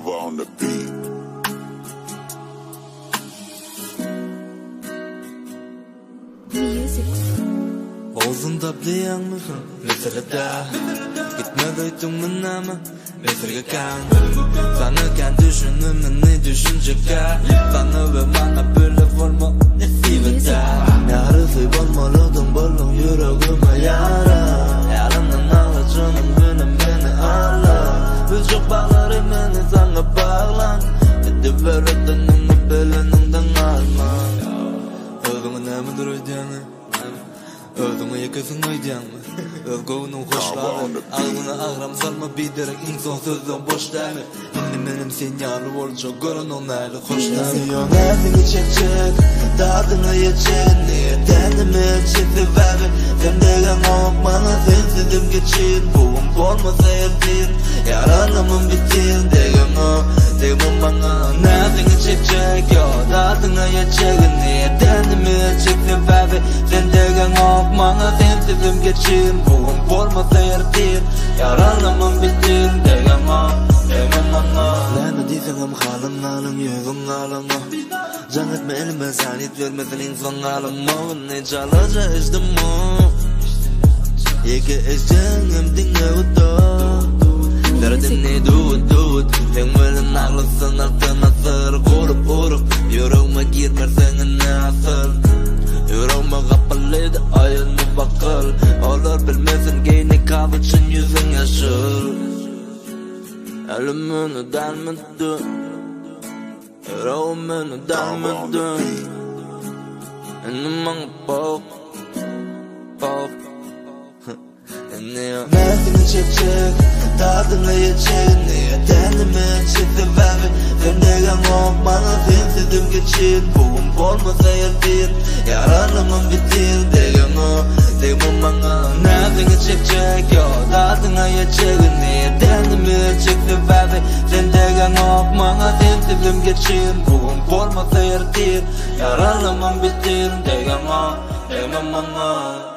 Java on the beat. Ağzında bileyen misin? Mesela gitmedi tümün ama Mesirge kan Sanırken düşünümün ne düşünceka Sana ve bana böyle forma nesibete Yarısı olmalıydım bolun yüreğime yara Yarının ağacının benim beni ağla Büyük bağları beni sana bağlan Edip öğretmenimi belenimden alma Özümün nemidir ödeyeni Özüme yakasın oydiyanma Özgövünün hoşları Ağzına ağram sarma biderek insan sözden boş dermi Şimdi benim sinyalı olca görün onaylı hoşları Yönetini çekecek Dağdını yiyecek Niyetendimi çekti verdi Sen degen olup bana sensizim geçin Buğum olmasa yerdin Yaranımın bitin Degen o Degen bana Niyetini çekecek Dağdını yiyecek Niyetendimi çekti verdi Sen degen olup bana sensizim geçin Buğum olmasa yerdin Yaranımın bitin Degen o Degen bana Lana diysem halın alın yüzün alın Can etme elime saniyet vermezsen insan alın Ne çalaca içtim o İki içeceğim dinle udu Derdin ne dud Sen velin ağlısın altına sır Kurup urup Yüreğime girmersen ne asıl Yüreğime kapalıydı ayını bakıl Olur bilmesin giyni kavuçun yüzün yaşıl Elimini delmedin Yüreğimini delmedin Elim bana bak Bak Nefsini çekecek Tadını yiyecek Niyetendimi çekti verdi Sen degen olup bana sensizim geçin Buğum olmasa yerdin Yaranımın bitin Degen o Degen bana Nefsini çekecek Tadını yiyecek Niyetendimi çekti verdi Sen degen olup bana sensizim geçin Buğum olmasa yerdin Yaranımın bitin Degen o Degen bana